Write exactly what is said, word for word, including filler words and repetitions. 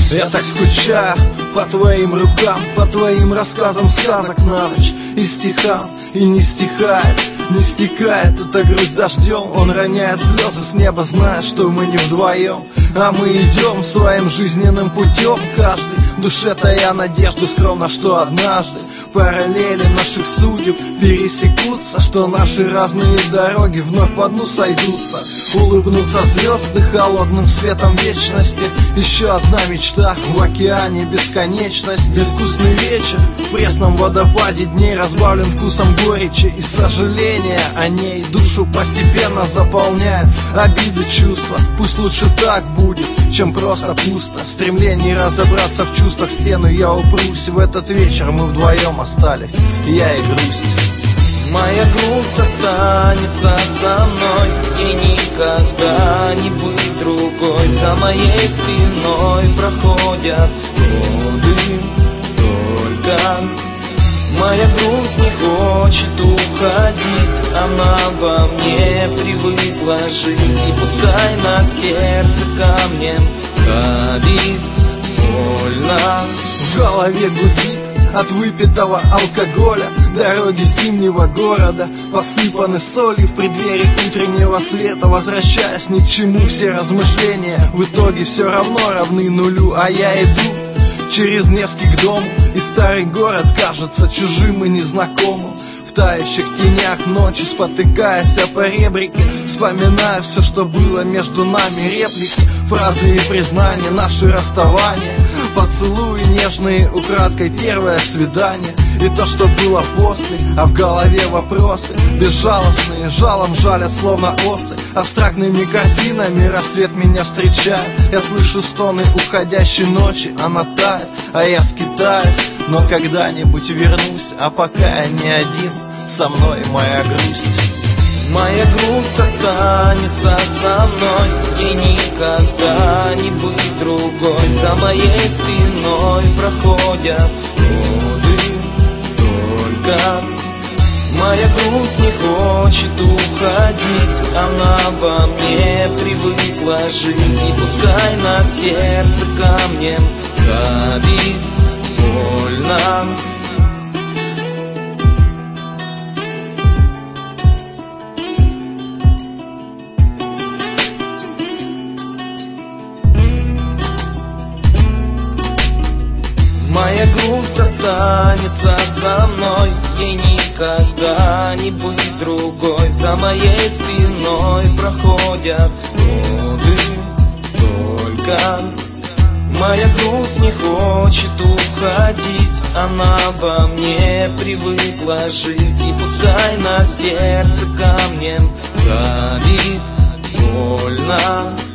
Я так скучаю по твоим рукам, по твоим рассказам сказок на ночь, и стихам, и не стихает, не стекает эта грусть дождем. Он роняет слезы с неба, зная, что мы не вдвоем, а мы идем своим жизненным путем. Каждый в душе тая надежду скромно, что однажды параллели наших судеб пересекутся, что наши разные дороги вновь в одну сойдутся. Улыбнутся звезды холодным светом вечности. Еще одна мечта в океане бесконечности. Безвкусный вечер в пресном водопаде дней разбавлен вкусом горечи и сожаления о ней. Душу постепенно заполняет обиды, чувства. Пусть лучше так будет, чем просто пусто. В стремлении разобраться в чувствах стену я упрусь. В этот вечер мы вдвоем остались, я и грусть. Моя грусть останется со мной, ей никогда не быть другой. За моей спиной проходят годы только. Моя грусть не хочет уходить, она во мне привыкла жить. И пускай на сердце камнем давит больно. В голове гудит от выпитого алкоголя. Дороги зимнего города посыпаны солью в преддверии утреннего света. Возвращаясь ни к чему, все размышления в итоге все равно равны нулю. А я иду через Невский к дому, и старый город кажется чужим и незнакомым. В тающих тенях ночи, спотыкаясь о поребрике, вспоминаю все, что было между нами. Реплики, фразы и признания, наши расставания, поцелуи нежные, украдкой первое свидание. И то, что было после, а в голове вопросы безжалостные, жалом жалят, словно осы. Абстрактными картинами рассвет меня встречает. Я слышу стоны уходящей ночи, она тает, а я скитаюсь. Но когда-нибудь вернусь, а пока я не один, со мной моя грусть. Моя грусть останется со мной, ей никогда не быть другой. За моей спиной проходят годы только. Моя грусть не хочет уходить, она во мне привыкла жить. И пускай на сердце камнем давит больно. Моя грусть останется со мной, ей никогда не быть другой. За моей спиной проходят годы только. Моя грусть не хочет уходить, она во мне привыкла жить. И пускай на сердце камнем давит больно.